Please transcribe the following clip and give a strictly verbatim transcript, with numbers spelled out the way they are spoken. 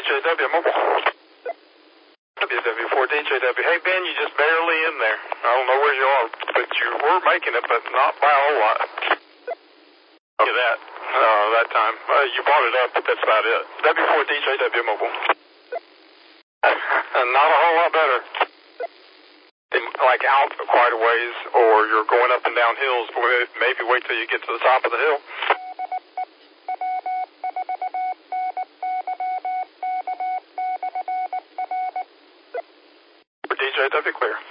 J W Mobile. W W four D J W. Hey, Ben, you just barely in there. I don't know where you are, but you were making it, but not by a whole lot. Look at that. Uh, that time. Uh, you brought it up, but that's about it. W four D J W Mobile. And not a whole lot better. Like out quite a ways, or you're going up and down hills, maybe wait till you get to the top of the hill. For D J W clear.